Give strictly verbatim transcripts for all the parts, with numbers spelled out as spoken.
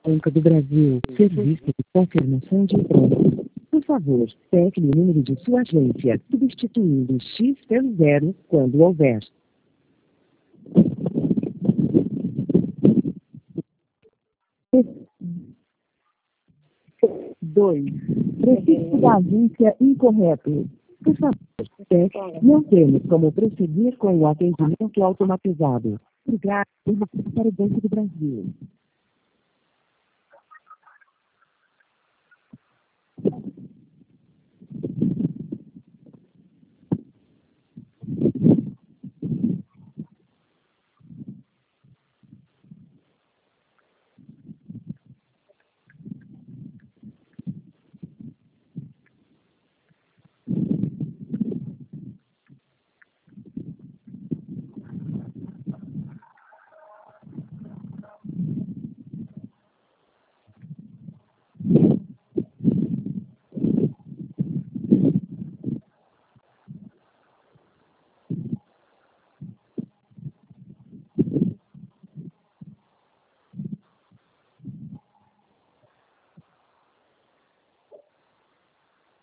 Banco do Brasil, serviço de confirmação de entrada. Por favor, pegue o número de sua agência, substituindo o X pelo zero, quando houver. dois. Prefixo da agência incorreto. Por favor, pegue. Não temos como prosseguir com o atendimento automatizado. Obrigado para o Banco do Brasil.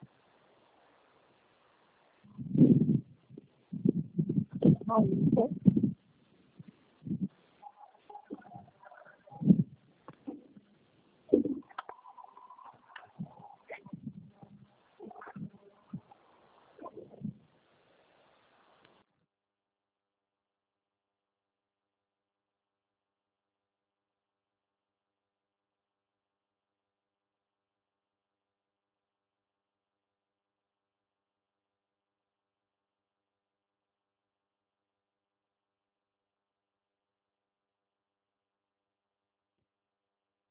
Aí,